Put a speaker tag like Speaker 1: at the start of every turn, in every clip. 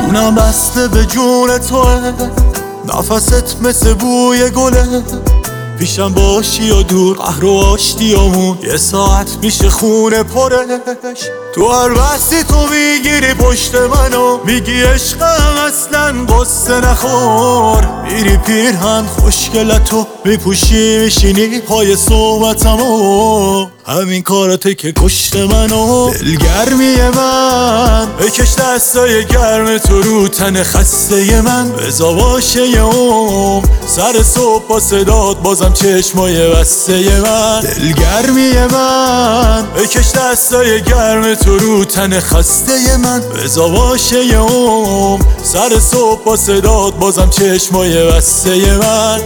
Speaker 1: جونم بسته به جون توه، نفست مثل بوی گله. پیشم باشی یا دور قهر و آشتیامون یه ساعت میشه خونه پرش. تو هر بستی تو میگیری پشت منو، میگی عشقم اصلا قصه نخور. میری پیرهن خوشگلتو میپوشی میشینی پای صحبتمو، همین کارته که کشت منو. دلگرمی من بکش دستای گرم تو رو تن خسته من، بزا باشه یه سر صبح با صدات بازم چشمای بسته من. دلگرمی من بکش دستای گرم تو رو تن خسته من، بزا باشه یه سر صبح با صدات بازم چشمای بسته من.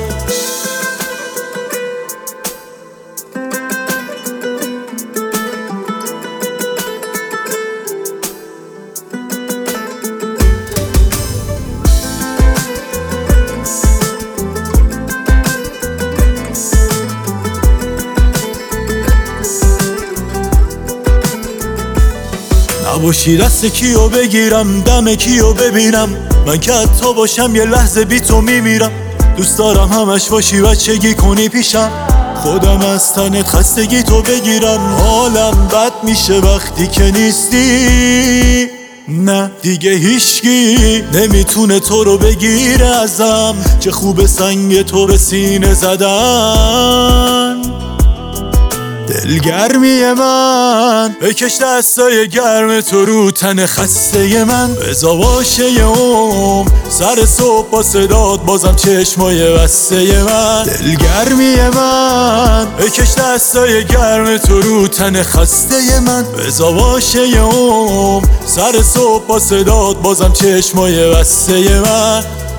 Speaker 1: نباشی دست کیو بگیرم دم کیو ببینم، من که حتی باشم یه لحظه بی تو میمیرم. دوست دارم همش باشی بچگی کنی پیشم، خودم از تنت خستگی تو بگیرم. حالم بد میشه وقتی که نیستی، نه دیگه هیچکی نمیتونه تو رو بگیره ازم. چه خوب سنگ تو به سینه زدن. دلگرمی من بکش دستای گرم تو رو تن خسته من، بزا باشه یه سر صبح با صدات بازم چشمای بسته من. دلگرمی من بکش دستای گرم تو رو تن خسته من، بزا باشه یه سر صبح با صدات بازم چشمای بسته من.